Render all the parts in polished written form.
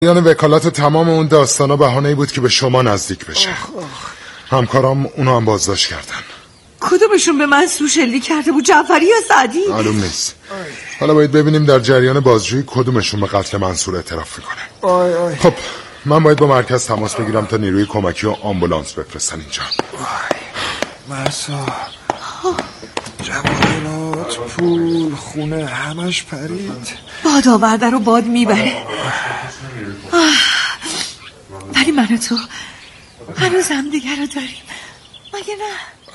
یعنی وکالت تمام اون داستانا بهانه‌ای بود که به شما نزدیک بشه. همکارام اونو هم بازداشت کردن. کدومشون به من سو شلیک کرده بود؟ جعفری یا سعدی؟ معلوم نیست. حالا باید ببینیم در جریان بازجویی کدومشون به قتل منصور اعتراف میکنه. خب من باید با مرکز تماس بگیرم تا نیروی کمکی و آمبولانس بفرستن اینجا. مرسا جواهرات، پول، خونه همش پرید. باد آورده رو باد میبره. ولی من و تو هنوز هم دیگر رو داریم، مگه نه؟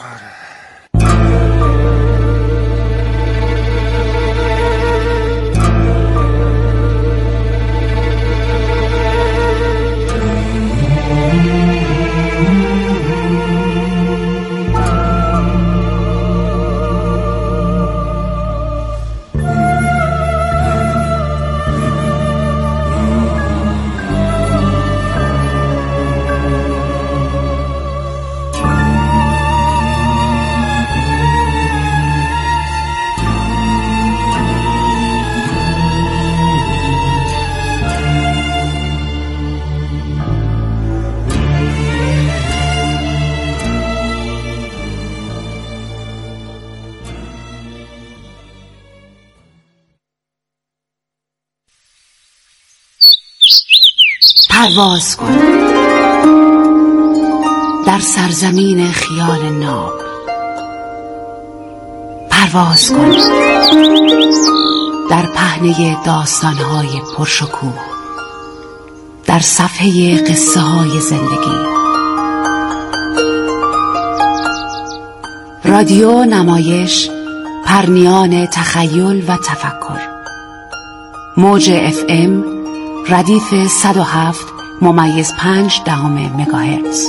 پرواز کن در سرزمین خیال ناب، پرواز کن در پهنه داستانهای پرشکوه، در صفحه قصه های زندگی. رادیو نمایش، پرنیان تخیل و تفکر. موج FM ردیف 107.5 مگاهرتز.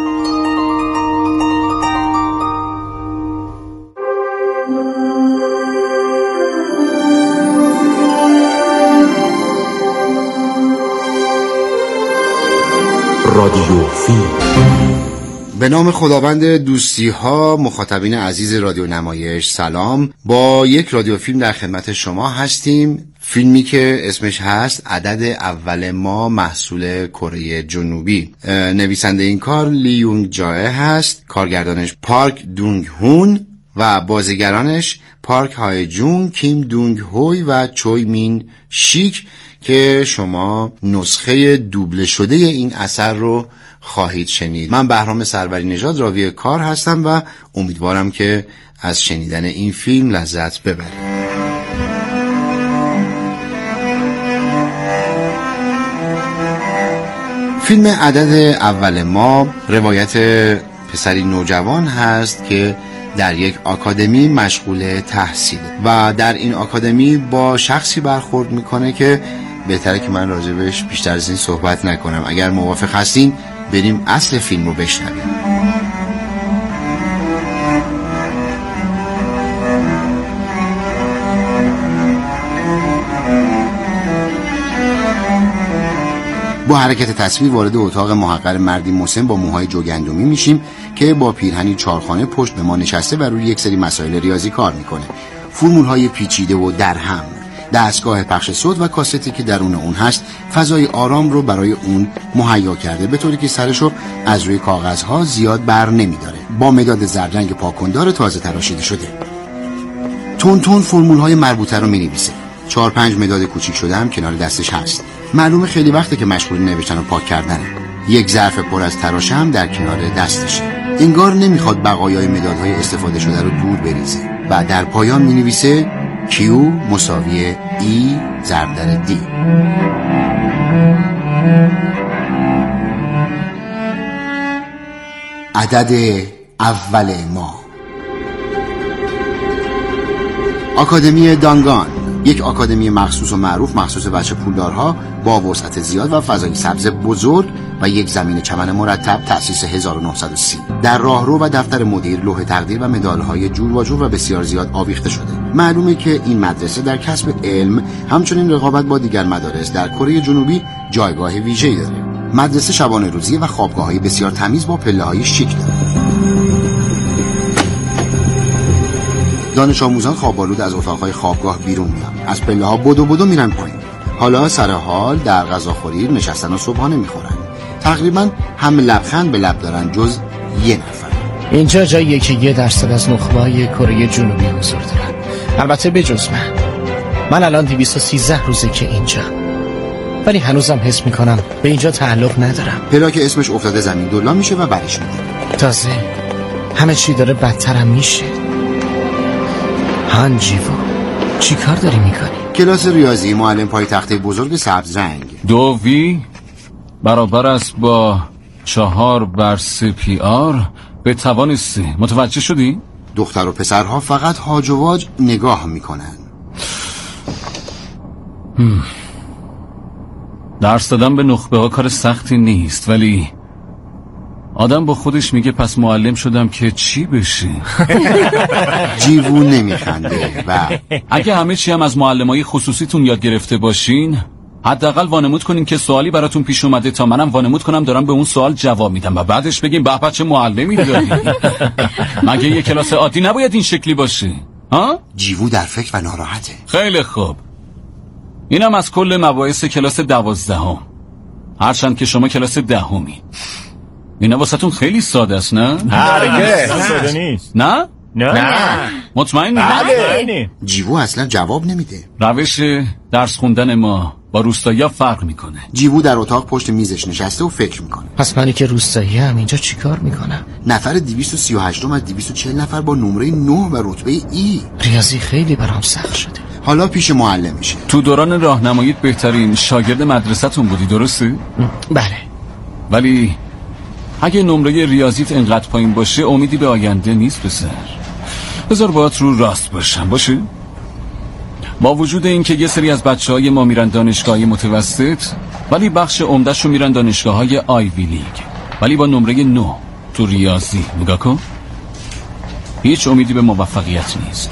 رادیو فیلم. به نام خداوند دوستی ها، مخاطبین عزیز رادیو نمایش سلام. با یک رادیو فیلم در خدمت شما هستیم. فیلمی که اسمش هست عدد اول ما محصول کره جنوبی. نویسنده این کار لی یونگ جائه هست، کارگردانش پارک دونگ هون و بازیگرانش پارک های جون، کیم دونگ هوی و چوی مین شیک که شما نسخه دوبله شده این اثر رو خواهید شنید. من بهرام سروری نژاد راوی کار هستم و امیدوارم که از شنیدن این فیلم لذت ببرید. فیلم عدد اول ما روایت پسری نوجوان هست که در یک آکادمی مشغول تحصیل و در این آکادمی با شخصی برخورد میکنه که بهتره که من راجبش بیشتر از این صحبت نکنم. اگر موافق هستین بریم اصل فیلم رو بشنویم. با حرکت تصویر وارد اتاق محقر مردی مسن با موهای جوگندمی میشیم که با پیرهنی چارخانه پشت به ما نشسته و روی یک سری مسائل ریاضی کار میکنه. فرمول‌های پیچیده و درهم، دستگاه پخش صوت و کاستی که درون اون هست فضای آرام رو برای اون مهیا کرده، به طوری که سرشو از روی کاغذها زیاد بر نمیداره. با مداد زرد رنگ پاکندار تازه تراشیده شده. تون فرمول‌های مربوطه رو مینویسه. 4-5 مداد کوچیک شده هم کنار دستش هست. معلومه خیلی وقته که مشغول نوشتن و پاک کردنه. یک ظرف پر از تراشه هم در کنار دستشه. انگار نمیخواد بقایای مدادهای استفاده شده رو دور بریزه و در پایان مینویسه Q مساوی E ضرب در D. عدد اول ما. آکادمی دانگان، یک آکادمی مخصوص و معروف مخصوص بچه پولدارها با وسعت زیاد و فضای سبز بزرگ و یک زمین چمن مرتب، تأسیس 1930. در راهرو و دفتر مدیر لوح تقدیر و مدال‌های جور و جور و بسیار زیاد آویخته شده. معلومه که این مدرسه در کسب علم همچنین رقابت با دیگر مدارس در کره جنوبی جایگاه ویژه‌ای داره. مدرسه شبانه روزی و خوابگاه‌های بسیار تمیز با پله‌های شیک داره. دانش آموزان خواب‌آلود از اتاق‌های خوابگاه بیرون میان. از پله‌ها بدو میرن پایین. حالا سر حال در غذاخوری نشستن و صبحانه میخورن. تقریبا هم لبخند به لب دارن جز یه نفر. اینجا جاییه که 1% از نخبه‌های کره جنوبی حضور دارن، البته بجز من الان 213 روزه که اینجا، ولی هنوزم حس میکنم به اینجا تعلق ندارم. پلاک اسمش افتاده زمین دولا میشه و برش میده. تازه همه چی داره بدترم میشه. هان جیوو، چی کار داری میکنی؟ کلاس ریاضی، معلم پای تخته بزرگ سبز رنگ. 2V برابر است با 4/3PR به توان 3. متوجه شدی؟ دختر و پسرها فقط هاج و واج نگاه میکنن. درس دادن به نخبه ها کار سختی نیست، ولی آدم با خودش میگه پس معلم شدم که چی بشه؟ جیوو نمیخنده و اگه همه چی هم از معلمای خصوصیتون یاد گرفته باشین، حداقل وانمود کنین که سوالی براتون پیش اومده تا منم وانمود کنم دارم به اون سوال جواب میدم و بعدش بگیم به به چه معلمی داری. مگه یه کلاس عادی نباید این شکلی باشه؟ ها؟ جیوو در فکر و ناراحته. خیلی خوب، اینم از کل مباحث کلاس 12. هرچند که شما کلاس 10. اینا واسهتون خیلی ساده است نه؟ هرگز ساده نیست. نه؟ نه. مطمئنی؟ بله. جیوو اصلا جواب نمیده. روش درس خوندن ما با روستایی‌ها فرق میکنه. جیوو در اتاق پشت میزش نشسته و فکر میکنه. پس منی که روستایی هم اینجا چی کار میکنم؟ نفر 238 از 240 نفر با نمره 9 و رتبه ای. ریاضی خیلی برام سخت شده. حالا پیش معلم میشه. تو دوران راهنماییت بهترین شاگرد مدرسه‌تون بودی، درسته؟ بله. ولی اگه نمره ریاضیت انقدر پایین باشه امیدی به آینده نیست پسر. بذار باهات رو راست باشم باشه؟ با وجود این که یه سری از بچه‌های ما میرن دانشگاهی متوسط، ولی بخش عمده‌شون میرن دانشگاه‌های آیوی لیگ، ولی با نمره 9 تو ریاضی. نگاه کن، هیچ امیدی به موفقیت نیست.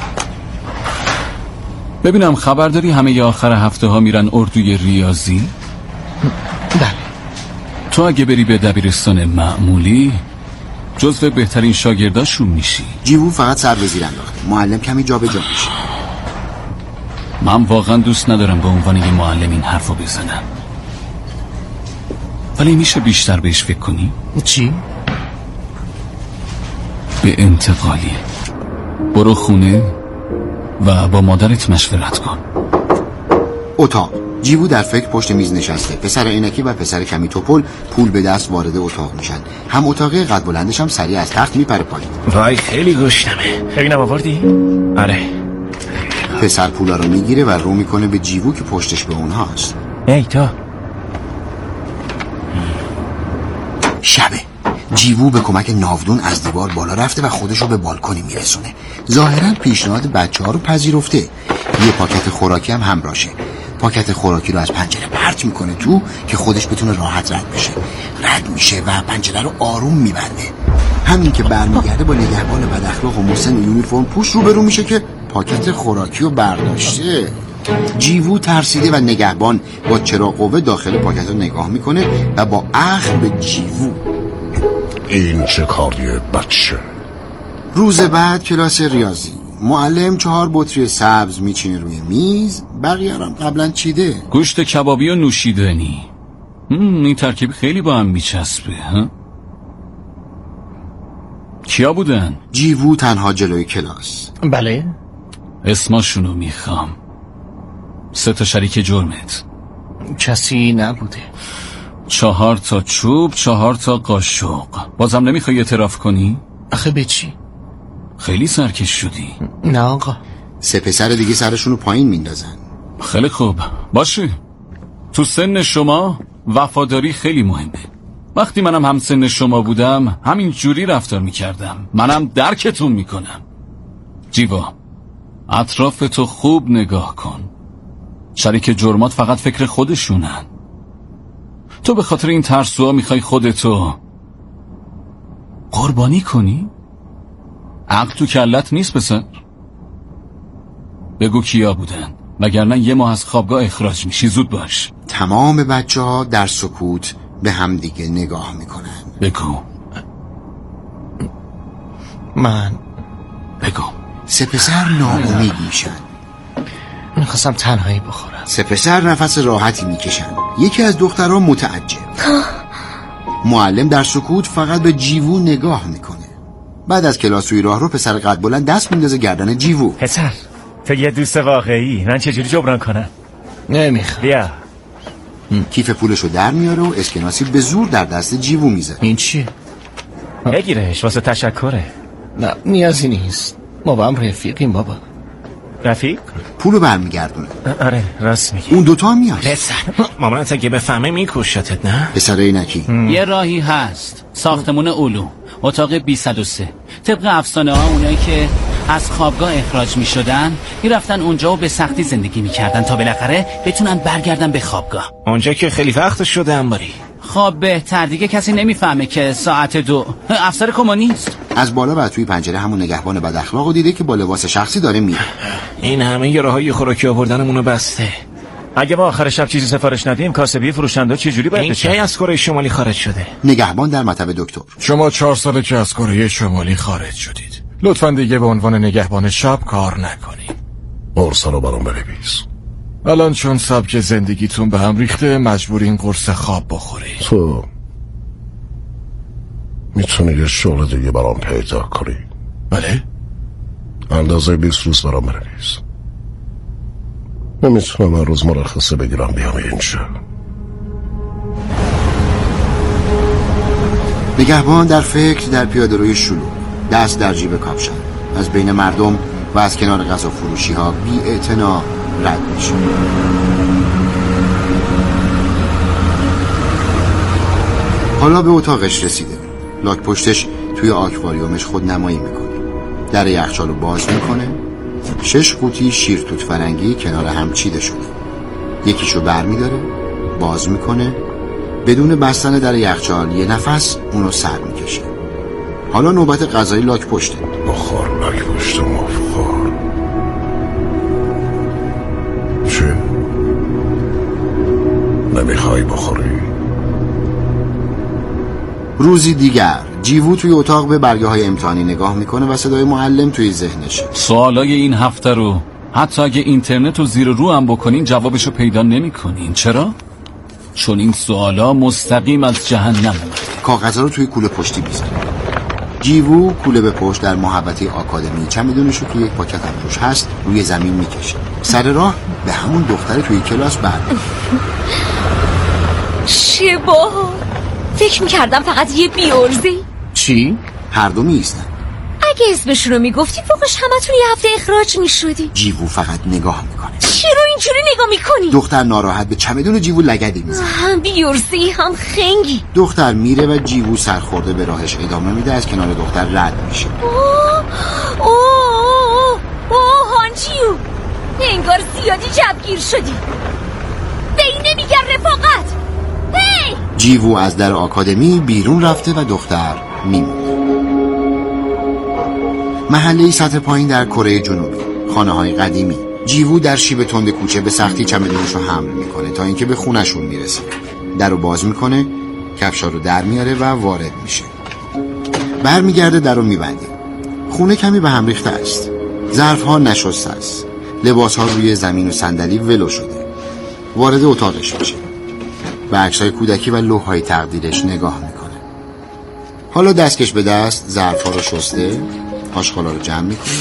ببینم خبر داری همه ی آخر هفته ها میرن اردوی ریاضی؟ بله. تو اگه بری به دبیرستان معمولی جزو بهترین شاگرداشون میشی. جیوو فقط سر به زیر انداخته. معلم کمی جا به جا میشه. من واقعا دوست ندارم به عنوان یه معلم این حرفو بزنم، ولی میشه بیشتر بهش فکر کنی؟ چی؟ به انتقالی. برو خونه و با مادرت مشورت کن. اتاق. جیوو در فکر پشت میز نشسته. پسر عینکی و پسر کمی توپل پول به دست وارد اتاق میشن. هم اتاق قد بلندش هم سریع از تخت میپره پایین. وای خیلی گشنمه. ببینم آوردی؟ آره. پسر پولا رو میگیره و رو میکنه به جیوو که پشتش به اونهاست. ای تا شبه. جیوو به کمک ناودون از دیوار بالا رفته و خودشو به بالکنی میرسونه. ظاهرا پیشنهاد بچه‌ها رو پذیرفته. یه پاکت خوراکی هم همراهشه. پاکت خوراکی رو از پنجره پرت میکنه تو که خودش بتونه راحت رد بشه. رد میشه و پنجره رو آروم میبنده. همین که برمیگرده با نگهبان بد اخلاق و مسن یونیفرم پوش روبرو میشه که پاکت خوراکی رو برداشته. جیوو ترسیده و نگهبان با چراغ قوه داخل پاکت رو نگاه میکنه و با اخم به جیوو: این چه کاریه بچه؟ روز بعد کلاس ریاضی. معلم 4 بطری سبز میچینه روی میز. بقیه هم قبلا چیده. گوشت کبابی و نوشیدنی. این ترکیب خیلی با هم میچسبه. ها؟ کیا بودن؟ جیوو تنها جلوی کلاس. بله. اسماشونو میخوام. 3 تا شریک جرمت. کسی نبوده. 4 تا چوب، 4 تا قاشق. بازم نمیخوای اعتراف کنی؟ آخه به چی؟ خیلی سرکش شدی. نه آقا. 3 پسر دیگه سرشونو پایین میندازن. خیلی خوب باشه. تو سن شما وفاداری خیلی مهمه. وقتی منم هم سن شما بودم همین جوری رفتار میکردم. منم درکتون میکنم. جیوا، اطرافتو خوب نگاه کن. شریک جرمات فقط فکر خودشونن. تو به خاطر این ترسوها میخوای خودتو قربانی کنی؟ عقل تو کلت نیست پسر؟ بگو کیا بودن، وگرنه 1 ماه از خوابگاه اخراج میشی. زود باش. تمام بچه‌ها در سکوت به هم دیگه نگاه میکنن. بگو. من. بگو. 3 پسر ناامید میشن. میخواستم تنهایی بخورم. سه پسر نفس راحتی میکشن. یکی از دخترها متعجب. معلم در سکوت فقط به جیوو نگاه میکنه. بعد از کلاس توی راه رو پسر قد بلند دست میندازه گردن جیوو. پسر تو یه دوست واقعی، من چجوری جبران کنم؟ نمیخوام. بیا. کیف پولشو در میاره و اسکناسی به زور در دست جیوو میزه. این چیه؟ بگیرش واسه تشکره. نه نیازی نیست، ما با هم رفیقیم بابا. رفیق؟ پولو برمیگردونه. آره راست میگی. اون دوتا هم میاد. پسر مامانت اگه بفهمه میکشتت نه؟ پسر اینکی یه راهی هست، ساختمون علوم، اتاق 203. طبق افسانه ها اونایی که از خوابگاه اخراج می شدن میرفتن اونجا و به سختی زندگی میکردن تا بالاخره بتونن برگردن به خوابگاه. اونجا که خیلی وقت شده انباری. خب بهتر دیگه کسی نمیفهمه که ساعت 2. افسر کمونیست از بالا و توی پنجره همون نگهبان بد اخلاقو دیده که با لباس شخصی داره میره. این همه یه راههای خوراکی آوردنمونو بسته. اگه ما آخر شب چیزی سفارش ندیم کاسبی فروشنده چجوری باید بشه؟ این کی از کره شمالی خارج شده؟ نگهبان در مطب دکتر. شما 4 ساله که از کره شمالی خارج شدید. لطفاً دیگه به عنوان نگهبان شب کار نکنید. قرصا رو برام بنویس. الان چون سبک زندگیتون به هم ریخته مجبورین قرص خواب بخورید. تو میتونی یه شغل دیگه برام پیدا کنی؟ بله؟ اندازه 20 روز برام بنویس. نمیتونم هر روز مرخصه بگیرم بیام اینجا. نگهبان در فکر در پیاده‌روی شلوغ، دست در جیب کاپشن، از بین مردم و از کنار غذا فروشی ها بی‌اعتنا رد میشه. حالا به اتاقش رسیده. لاک پشتش توی آکواریومش خود نمایی میکنه. در یخچال رو باز میکنه. 6 قوطی شیر توت فرنگی کنار هم چیده شده. یکیشو بر میداره، باز میکنه، بدون بستن در یخچال یه نفس اونو سر میکشه. حالا نوبت غذای لاک پشته. بخور لاک پشت مفخور. چی؟ نمیخوای بخوری؟ روزی دیگر جیوو توی اتاق به برگه های امتحانی نگاه میکنه و صدای معلم توی ذهنشه. سوالای این هفته رو حتی اگه اینترنت رو زیر رو هم بکنین جوابشو پیدا نمیکنین. چرا؟ چون این سوالا مستقیم از جهنم اومده. کاغذها رو توی کوله پشتی میذاره. جیوو کوله به پشت در محوطه آکادمی چمدونشو که یک پاکت هم روش هست روی زمین میکشه. سر راه به همون دختر توی کلاس برمی‌گرده. چه باحال. فکر میکردم فقط یه بیورزی. چی؟ هر دو میایستن. اگه اسمش رو میگفتی فوقش همتون یه هفته اخراج میشدی. جیوو فقط نگاه میکنه. چرا اینجوری نگاه میکنی؟ دختر ناراحت به چمدون جیوو لگدی میزنه. هم بیورزی هم خنگی. دختر میره و جیوو سرخورده به راهش ادامه میده. از کنار دختر رد میشه. هانجیو انگار زیادی جبگیر شدی. به این نمیگن رفاقت. هی! جیوو از در آکادمی بیرون رفته و دختر میمونه. محله سطح پایین در کره جنوبی، خانه های قدیمی. جیوو در شیب تند کوچه به سختی چمدونش رو حمل میکنه تا اینکه به خونشون میرسه. در رو باز میکنه، کفشا رو در میاره و وارد میشه. برمیگرده در رو میبنده. خونه کمی به هم ریخته است. ظرف ها نشسته است. لباس ها روی زمین و صندلی ولو شده. وارد اتاقش میشه. به عکس‌های کودکی و لوح‌های تقدیرش نگاه میکنه. حالا دستکش به دست ظرف‌ها رو شسته، آشغالا رو جمع میکنه.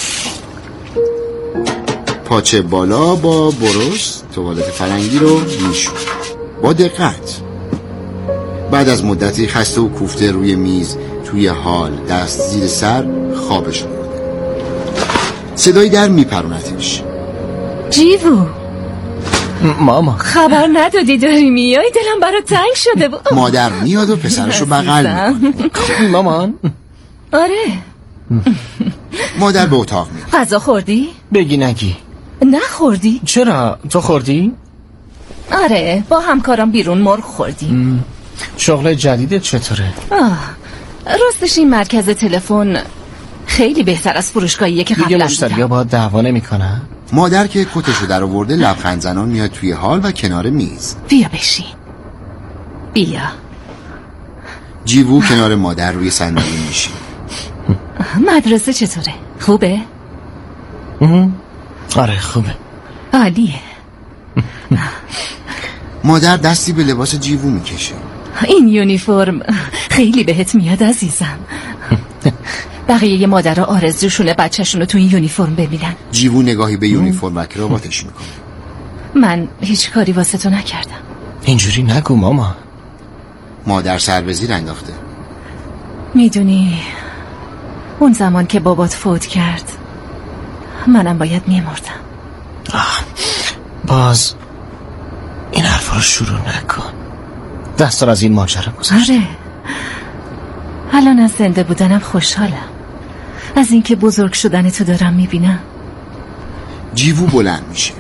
پاچه بالا با برش توالت فرنگی رو میشونه با دقت. بعد از مدتی خسته و کوفته روی میز توی حال دست زیر سر خوابش برده. صدایی در میپرونتش. جیوو ماما خبر ندادی داری میای؟ دلم برات تنگ شده بود. مادر میاد و پسرش رو بغل میکنه. مامان آره. مادر به اتاق میاد. غذا خوردی؟ بگی نگی. نخوردی؟ چرا؟ تو خوردی؟ آره با همکارم بیرون مرغ خوردیم. شغل جدیدت چطوره؟ راستش این مرکز تلفن خیلی بهتر از فروشگاهیه که قبلا دیگه مشتریا باهات دعوا نمیکنن؟ مادر که کتشو در آورده لبخند زنان میاد توی حال و کنار میز. بیا بشین. بیا. جیوو کنار مادر روی صندلی میشه. مدرسه چطوره؟ خوبه؟ آره خوبه. عالیه. مادر دستی به لباس جیوو میکشه. این یونیفرم خیلی بهت میاد عزیزم. بقیه مادرها آرزوشونه بچه‌شونو تو این یونیفرم ببینن. جیوو نگاهی به یونیفرم و کراواتش میکنه. من هیچ کاری واسه تو نکردم. اینجوری نگو ماما. مادر سر به زیر انداخته. میدونی اون زمان که بابات فوت کرد منم باید میمردم. باز این حرفا رو شروع نکن. 10 سال از این ماجرا گذشته. آره، الان از زنده بودنم خوشحالم، از اینکه بزرگ شدن تو دارم میبینم. جیوو بلند میشه.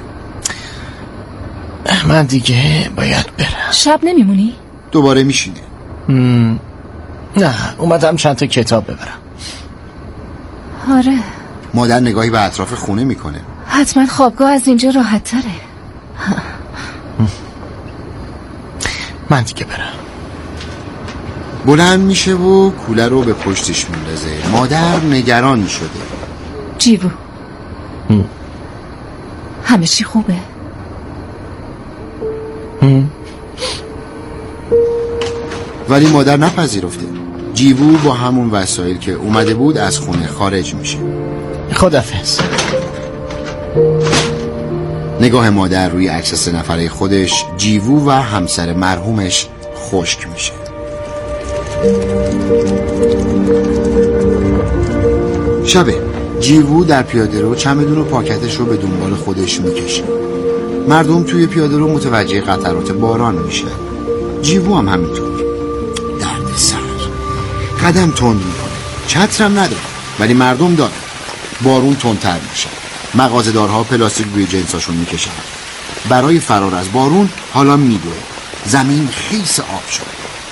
من دیگه باید برم. شب نمیمونی؟ دوباره میشینه. نه، اومدم چند تا کتاب ببرم. آره. مادر نگاهی به اطراف خونه میکنه. حتما خوابگاه از اینجا راحت تره. من دیگه برم. بلند میشه و کوله رو به پشتش میندازه. مادر نگران شده. جیوو همه چی خوبه؟ ولی مادر نپذیرفته. جیوو با همون وسایل که اومده بود از خونه خارج میشه. خداحافظ. نگاه مادر روی عکس 3 نفره خودش، جیوو و همسر مرحومش خشک میشه. شبه جیوو در پیاده رو چمدون و پاکتش رو به دنبال خودش میکشه. مردم توی پیاده رو متوجه قطرات باران میشه. جیوو هم همینطور. درد سر. قدم تند میکنه. چترم نداره ولی مردم داره. بارون تندتر میشه. مغازه‌دارها پلاستیک روی جنساشون میکشن. برای فرار از بارون حالا میدوه. زمین خیس آب شد.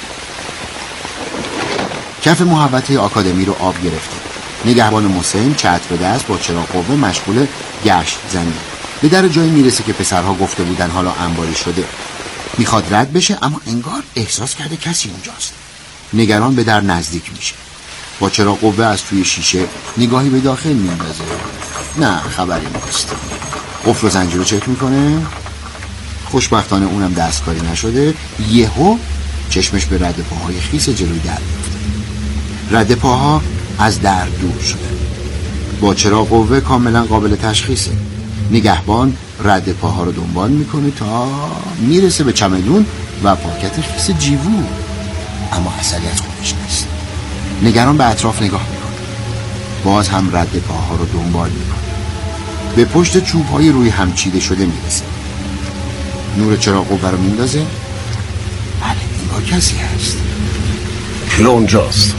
کف محوطه آکادمی رو آب گرفته. نگهبان محسن چتر به دست با چراغ قوه مشغول گشت زنی. به در جایی میرسه که پسرها گفته بودن حالا انباری شده. میخواد رد بشه اما انگار احساس کرده کسی اونجاست. نگران به در نزدیک میشه. با چراغ قوه از توی شیشه نگاهی به داخل میندازه. نه خبری نیست. قفل و زنجیر رو چک میکنه. خوشبختانه اونم دستکاری نشده. یهو چشمش به رد پاهای خیس جلوی در میفته. رد پاها از در دور شده. با چراغ قوه کاملا قابل تشخیصه. نگهبان رد پاها رو دنبال میکنه تا میرسه به چمدون و پاکت خیس جیوو، اما اثری از خودش نیست. نگران به اطراف نگاه میکنه. باز هم رد پاها رو دنبال میکنه. به پشت چوب‌های روی هم چیده شده میرسه. نور چراغ قوه رو میندازه. بله انگار کسی هست. کی اونجاست؟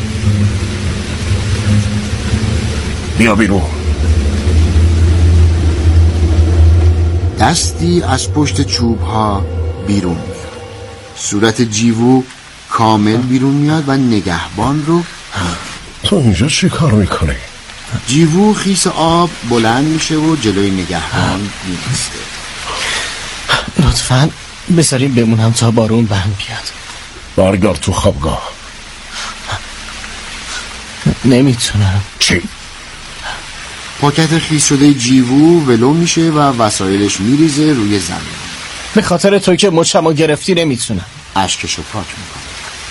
بیا بیرون. دستی از پشت چوب‌ها بیرون میاد. صورت جیوو کامل بیرون میاد و نگهبان رو تو اینجا چی کار میکنی؟ جیوو خیس آب بلند میشه و جلوی نگهبان میسته. لطفاً بذاریم بمونم تا بارون بند بیاد. برگرد تو خوابگاه. نمیتونم. چی؟ پاکت خیس شده جیوو ولو میشه و وسایلش میریزه روی زمین. به خاطر توی که مچمو گرفتی نمیتونم. اشکشو پاک میکنه.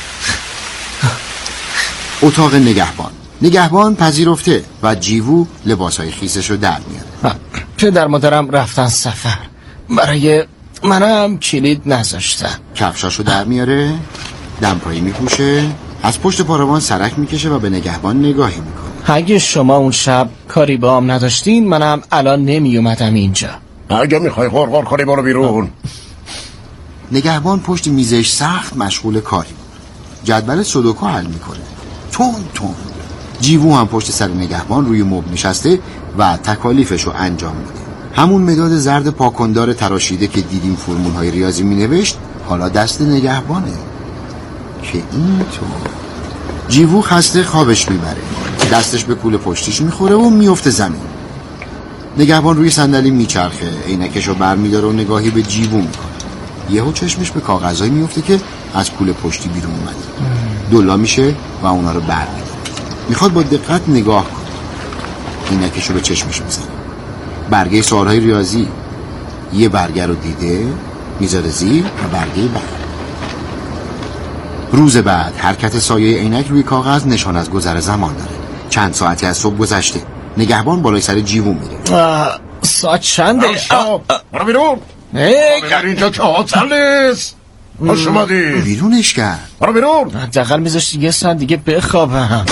اتاق نگهبان پذیرفته و جیوو لباسای خیسشو در میاره. پدر مادرم رفتن سفر. برای منم کلید نذاشتن. کفشاشو در میاره. دمپایی میپوشه. از پشت پاروان سرک میکشه و به نگهبان نگاهی میکنه. اگه شما اون شب کاری با هم نداشتین منم الان نمی اومدم اینجا. اگه میخوای غرغر کنی برو بیرون. نگهبان پشت میزش سخت مشغول کاری بود. جدول سودوکو حل میکنه. تون جیوو هم پشت سر نگهبان روی مبل نشسته و تکالیفشو انجام میده. همون مداد زرد پاکندار تراشیده که دیدیم فرمولهای ریاضی مینوشت حالا دست نگهبانه که اینطور. جیوو خسته خوابش میبره. دستش به کوله پشتیش میخوره و میفته زمین. نگهبان روی صندلی میچرخه. عینکشو برمیداره و نگاهی به جیوو میکنه. یهو چشمش به کاغذایی میفته که از کوله پشتی بیرون اومده. دولا میشه و اونا رو برمیداره. میخواد با دقت نگاه کنه. عینکشو به چشمش میزنه. برگه سوالهای ریاضی، یه برگه رو دیده میذاره زیر و برگه بعد. روز بعد حرکت سایه عینک روی کاغذ نشان از گذر زمان داره. چند ساعتی از صبح گذشته. نگهبان بالای سر جیوو میره. ساعت چنده؟ برو بیرون. در اینجا که هتل نیست. خوش اومدی. بیرونش کرد. برو بیرون. حداقل میذاشت یه ساعت دیگه بخوابم.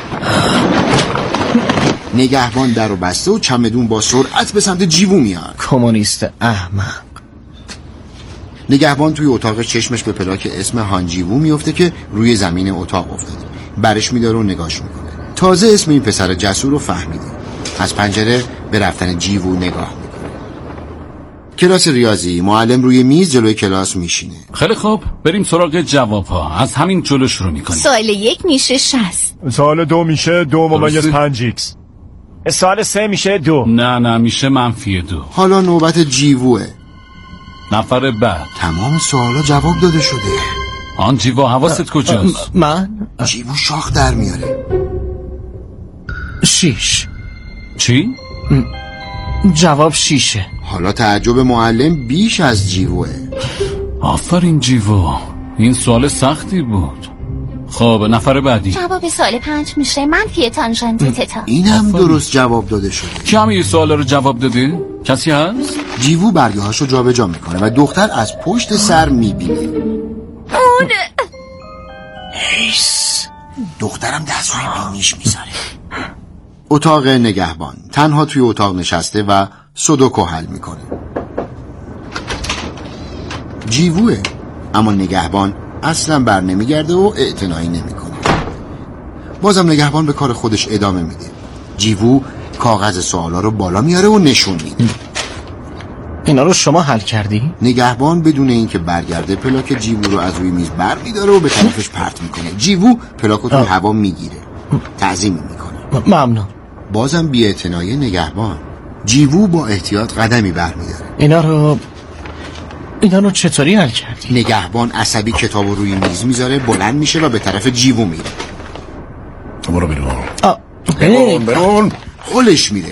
نگهبان در رو بسته و چمدون با سرعت به سمت جیوو میاد. کمونیست احمق. نگهبان توی اتاق چشمش به پلاک اسم هان جیوو میفته که روی زمین اتاق افتاده. برش میداره و نگاش میکنه. تازه اسم این پسر جسور رو فهمیده. از پنجره به رفتن جیوو نگاه میکنه. کلاس ریاضی. معلم روی میز جلوی کلاس میشینه. خیلی خوب، بریم سراغ جواب‌ها. از همین جلو شروع میکنیم. سوال 1 میشه 60. سوال 2 میشه 2 -5x. سوال 3 میشه 2. نه میشه -2. حالا نوبت جیووه. نفر بعد. تمام سوالا جواب داده شده. آن جیوو حواست کجاست؟ من؟ جیوو شاخ در میاره. 6. چی؟ جواب 6. حالا تعجب معلم بیش از جیووه. آفرین جیوو، این سوال سختی بود. خب نفر بعدی. جواب سوال 5 میشه منفی تانژنت تتا. اینم درست جواب داده شده. کی همه سوالا رو جواب داده؟ کسی هست؟ جیوو برگه هاشو جا به جا میکنه و دختر از پشت سر میبینه. هیس. دخترم دست روی بینیش میذاره. اتاق نگهبان. تنها توی اتاق نشسته و سودوکو حل میکنه. جیووه، اما نگهبان اصلا بر نمیگرده و اعتنایی نمیکنه. بازم نگهبان به کار خودش ادامه میده. جیوو کاغذ سوالا رو بالا میاره و نشون میده. اینا رو شما حل کردی؟ نگهبان بدون اینکه برگرده پلاک جیوو رو از روی میز بر میداره و به طرفش پرت میکنه. جیوو پلاک رو توی هوا میگیره. تعظیم میکنه. ممنون. بازم بی‌اعتنایی نگهبان. جیوو با احتیاط قدمی برمیداره. اینا رو چطوری حل کردی؟ نگهبان عصبی کتابو روی میز میذاره، بلند میشه و به طرف جیوو میره. برو بیرون. بیرون. خولش میده.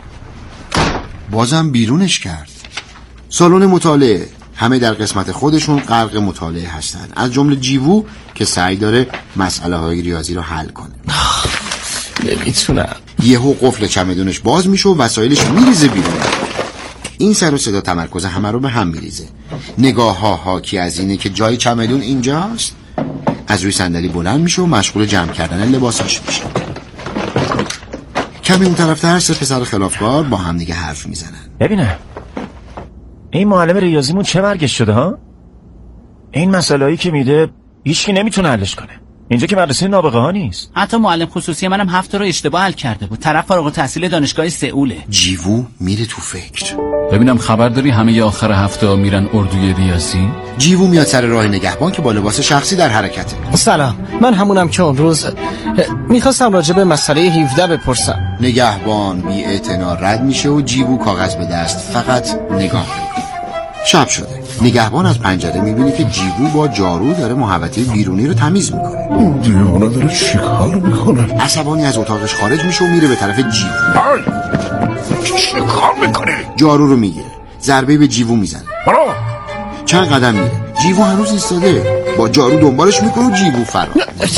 بازم بیرونش کرد. سالن مطالعه. همه در قسمت خودشون غرق مطالعه هستن، از جمله جیوو که سعی داره مسئله های ریاضی رو حل کنه. نمیتونم. یهو قفل چمدونش باز میشه و وسایلش میریزه بیرون. این سر و صدا تمرکز همه رو به هم میریزه. نگاه ها حاکی از اینه که جای چمدون اینجاست. از روی صندلی بلند میشه و مشغول جمع کردن لباساش میشه. کمی اون طرفتر 3 پسر خلافکار با هم دیگه حرف میزنن. ببینم این معلم ریاضیمون چه مرگش شده ها؟ این مسائلی که میده هیچکی نمیتونه حلش کنه. اینجا که مدرسه نابغه ها نیست. حتی معلم خصوصی منم 7 تا رو اشتباه حل کرده بود. طرف فارغ التحصیل دانشگاه سئوله. جیوو میره تو فکر. ببینم خبر داری همه آخر هفته میرن اردوی ریاضی؟ جیوو میاد سر راه نگهبان که با لباس شخصی در حرکته. سلام، من همونم که اون روز میخواستم راجع به مسئله 17 بپرسم. نگهبان بی اعتنا رد میشه و جیوو کاغذ به دست فقط نگاه میکنه. شب شده. نگهبان از پنجره میبینه که جیوو با جارو داره محوطه بیرونی رو تمیز میکنه. دیوانه داره چیکار میکنه؟ عصبانی از اتاقش خارج میشه و میره به طرف جیوو. چیکار میکنه؟ جارو رو میگیره، ضربه به جیوو میزنه. برو. چند قدم میره. جیوو هنوز ایستاده. با جارو دنبالش میکنه و جیوو فرار.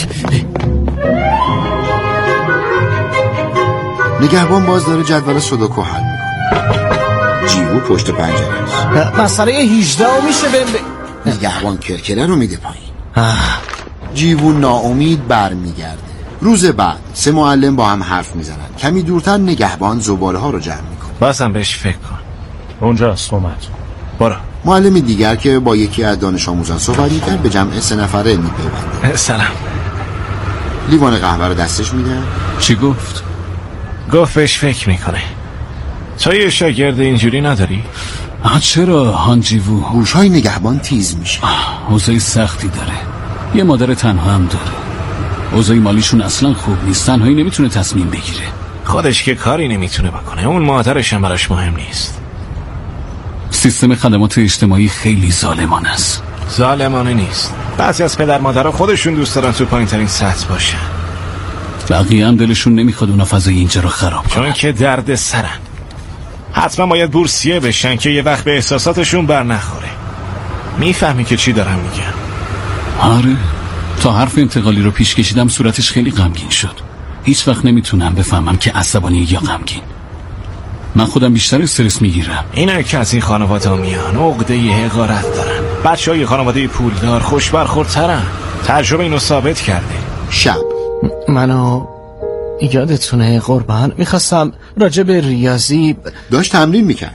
نگهبان باز داره جدول سودوکو حل میکنه. جیوو پشت پنجره است. مسئله 18 میشه نگهبان کرکره رو میده پایین. جیوو ناامید برمیگرده. روز بعد 3 معلم با هم حرف میزنن. کمی دورتر نگهبان زباله ها رو جمع میکنه. بازم بهش فکر کن. اونجاست اومد. برو. معلم دیگر که با یکی از دانش آموزان صحبت میکرد به جمع 3 نفره میپیونده. سلام. لیوان قهوه رو دستش میده. چی گفت؟ گفت بهش فکر میکنه. تو یه شاگرد اینجوری نداری؟ چرا هان جیوو؟ گوشهای نگهبان تیز میشه. اوضاع سختی داره. یه مادر تنها هم داره. اوضاع مالیشون اصلا خوب نیست. تنهایی نمیتونه تصمیم بگیره. خودش که کاری نمیتونه بکنه. اون مادرش هم براش مهم نیست. سیستم خدمات اجتماعی خیلی ظالمانه است. ظالمانه نیست. بعضی از پدر مادرها خودشون دوست دارن تو پایین ترین سطح باشن. بقیه هم دلشون نمیخواد اونا فضای اینجا رو خراب کنن. چون که درد سرن. حتما باید بورسیه بشن که یه وقت به احساساتشون بر نخوره. میفهمی که چی دارم میگم؟ آره، تا حرف انتقالی رو پیش کشیدم صورتش خیلی غمگین شد. هیچ وقت نمیتونم بفهمم که عصبانی یا غمگین. من خودم بیشتر استرس میگیرم. اینا که از این خانواده میان عقده حقارت دارن. بچهای خانواده پولدار خوش برخوردترن. تجربه اینو ثابت کرده. شب منو یادتونه قربان میخواستم راجع به ریاضی داشت تمرین میکرد.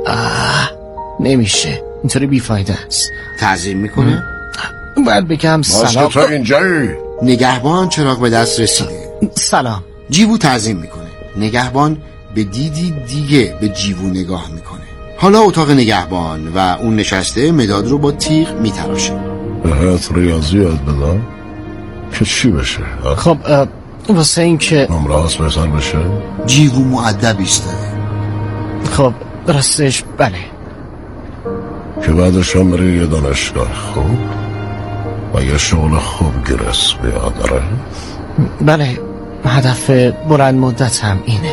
نمیشه، اینطوری بیفایده است. تعظیم میکنه؟ باید بگم سلام. تو اینجایی؟ نگهبان چراغ به دست رسیده. سلام. جیوو تعظیم میکنه. نگهبان به دیدی دیگه به جیوو نگاه میکنه. حالا اتاق نگهبان و اون نشسته مداد رو با تیغ میتراشه. بهت ریاضی یاد بدم که چی بشه؟ خب واسه این که نمره هاست بهتر بشه؟ جیوو مؤدب ایستاده. خب راستش بله. که بعدش هم بری یه دانشگاه خوب و یه شغل خوب گرس بیادره؟ بله، هدف بلند مدت هم اینه.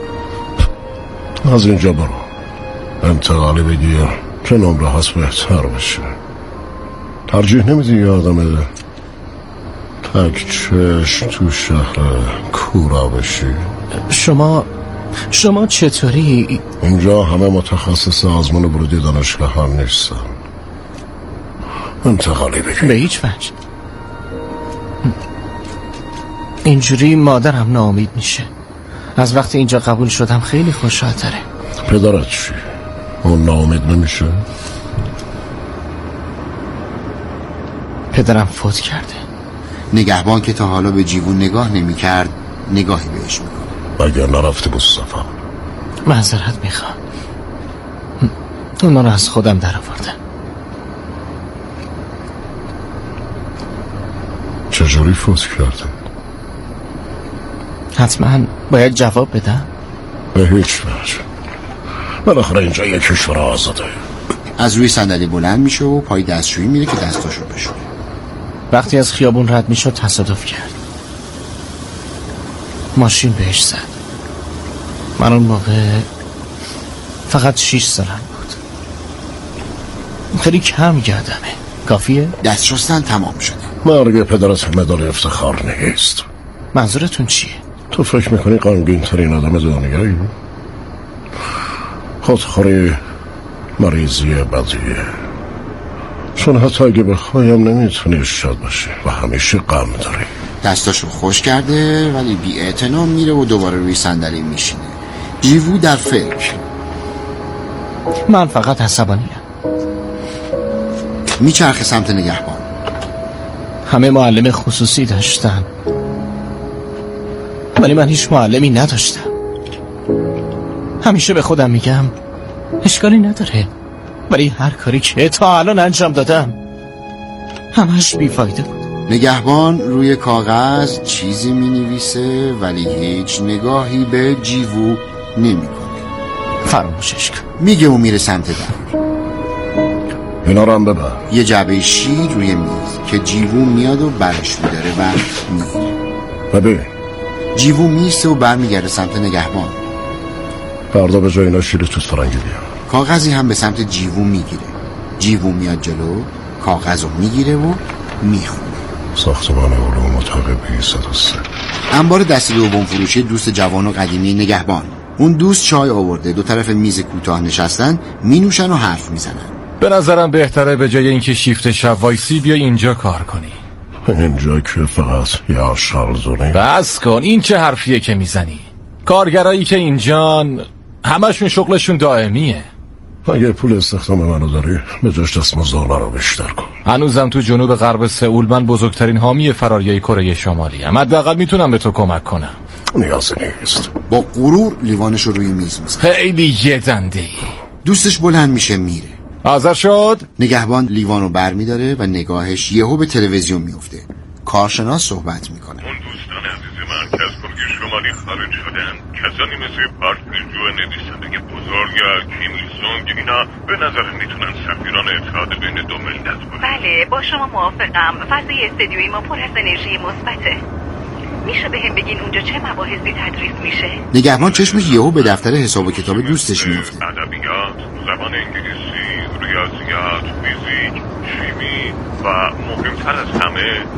از اینجا برو انتقالی بگیر که نمره هاست بهتر بشه. ترجیح نمیدی یه آدم تک چشم تو شهر کورا بشی؟ شما چطوری؟ اینجا همه متخصص آزمون ورودی دانشگاه ها نیستن. انتقالی بگیر. به هیچ وجه. اینجوری مادرم ناامید میشه. از وقتی اینجا قبول شدم خیلی خوشحال تره. پدرت چی؟ اون ناامید نمیشه؟ پدرم فوت کرده. نگهبان که تا حالا به جیوو نگاه نمی کرد نگاهی بهش میکنه. اگر نرفتی مصطفی معذرت میخوام، اونا رو از خودم در آوردم. چجوری فوت کرده؟ حتما باید جواب بدم. به هیچ وجه. بالاخره اینجا یک کشور آزاده. از روی صندلی بلند میشه و پای دستشویی میره که دستاشو بشوره. وقتی از خیابون رد میشد تصادف کرد. ماشین بهش زد. من اون موقع فقط 6 سالم بود. خیلی کم یادمه. کافیه؟ دست شستن تمام شده. مرگ پدرت مدال افتخار نیست. منظورتون چیه؟ تو فکر میکنی غمگین ترین آدم دنیایی؟ خودخوری مریضی بدیه. چون حتی اگه بخوایم نمیتونی شاد باشی و همیشه غم داری. دستاشو خوش کرده ولی بی اعتنا میره و دوباره روی صندلی میشینه. جیوو در فکر. من فقط عصبانیم. میچرخه سمت نگهبان. همه معلم خصوصی داشتن ولی من هیچ معلمی نداشتم. همیشه به خودم میگم اشکالی نداره، ولی هر کاری که تا الان انجام دادم همش بیفایده بود. نگهبان روی کاغذ چیزی مینویسه ولی هیچ نگاهی به جیوو نمیکنه. فراموشش کن. میگه و میره سمت در. اینا رو هم ببر. یه جعبه شیر روی میز که جیوو میاد و برش میداره و میگیره. ببین جیوو میسته و برمیگرده سمت نگهبان. فردا به جای اینا شیر توت فرنگی بیار. کاغذی هم به سمت جیوو میگیره. جیوو میاد جلو، کاغذ رو میگیره و میخونه. ساختمان علوم اتاق 203. انبار دست دوم فروشی دوست جوان و قدیمی نگهبان. اون دوست چای آورده، دو طرف میز کوتاه نشستن، مینوشن و حرف میزنن. به نظرم بهتره به جای اینکه شیفت شب وایسی بیا اینجا کار کنی. اینجا که فقط یا شالزونه. بس کن، این چه حرفیه که میزنی؟ کارگرایی که اینجان همشون شغلشون دائمیه. اگه پول استخدام منو داری به جاش دست مزدورا رو بیشتر کن. هنوزم تو جنوب غرب سئول من بزرگترین حامی فراریای کره شمالی ام. حداقل میتونم به تو کمک کنم. نیازی نیست. با غرور لیوانش رو روی میز میذاره. خیلی یدنده‌ای. دوستش بلند میشه میره. حاضر شد؟ نگهبان لیوان رو بر میداره و نگاهش یهو به تلویزیون میفته. کارشناس صحبت میکنه. اون دوستان عزیز من که از کره شمالی خارج شدن، کسانی مثل پارک جو، نویسنده بزرگ کیم ایل سونگ، اینا به نظر میتونن سفیران اتحاد بین دو ملت باشن. بله با شما موافقم. فضای استدیوی ما پر از انرژی مثبته. میشه بهم بگین اونجا چه مباحثی تدریس میشه؟ نگهبان چشمش یهو به دفتر حساب و کتاب دوستش میفته. ادبیات، زبان انگلیسی، ریاضیات، فیزیک، شیمی و مهمتر از همه